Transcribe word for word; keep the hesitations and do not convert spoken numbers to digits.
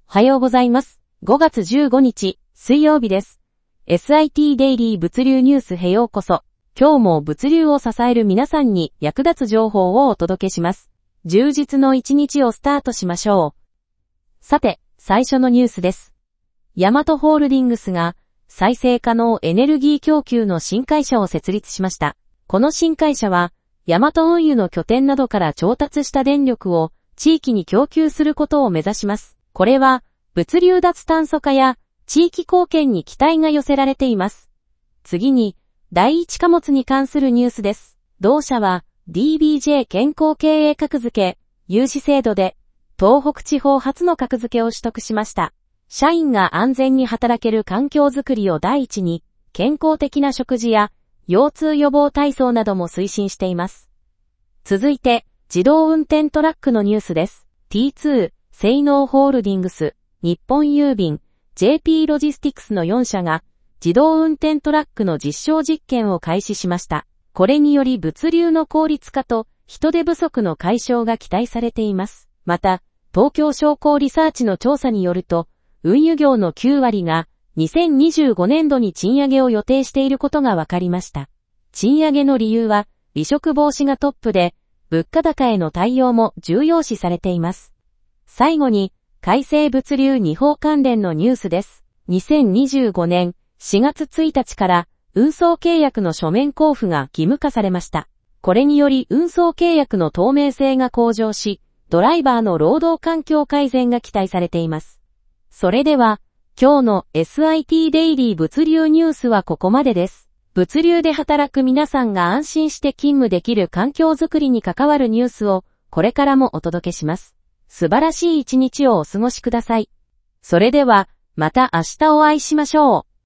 おはようございます。ごがつじゅうごにち、水曜日です。エスアイティー デイリー物流ニュースへようこそ。今日も物流を支える皆さんに役立つ情報をお届けします。充実の一日をスタートしましょう。さて、最初のニュースです。ヤマトホールディングスが再生可能エネルギー供給の新会社を設立しました。この新会社は、ヤマト運輸の拠点などから調達した電力を地域に供給することを目指します。これは、物流脱炭素化や地域貢献に期待が寄せられています。次に、第一貨物に関するニュースです。同社は、ディービージェー 健康経営格付け、融資制度で、東北地方初の格付けを取得しました。社員が安全に働ける環境づくりを第一に、健康的な食事や、腰痛予防体操なども推進しています。続いて、自動運転トラックのニュースです。ティーツー、セイノーホールディングス、日本郵便、ジェーピー ロジスティクスのよんしゃが、自動運転トラックの実証実験を開始しました。これにより物流の効率化と人手不足の解消が期待されています。また、東京商工リサーチの調査によると、運輸業のきゅうわりがにせんにじゅうごねんどに賃上げを予定していることが分かりました。賃上げの理由は、離職防止がトップで、物価高への対応も重要視されています。最後に、改正物流に法関連のニュースです。にせんにじゅうごねんしがつついたちから運送契約の書面交付が義務化されました。これにより運送契約の透明性が向上し、ドライバーの労働環境改善が期待されています。それでは、今日の エスアイティー デイリー物流ニュースはここまでです。物流で働く皆さんが安心して勤務できる環境づくりに関わるニュースをこれからもお届けします。素晴らしい一日をお過ごしください。それでは、また明日お会いしましょう。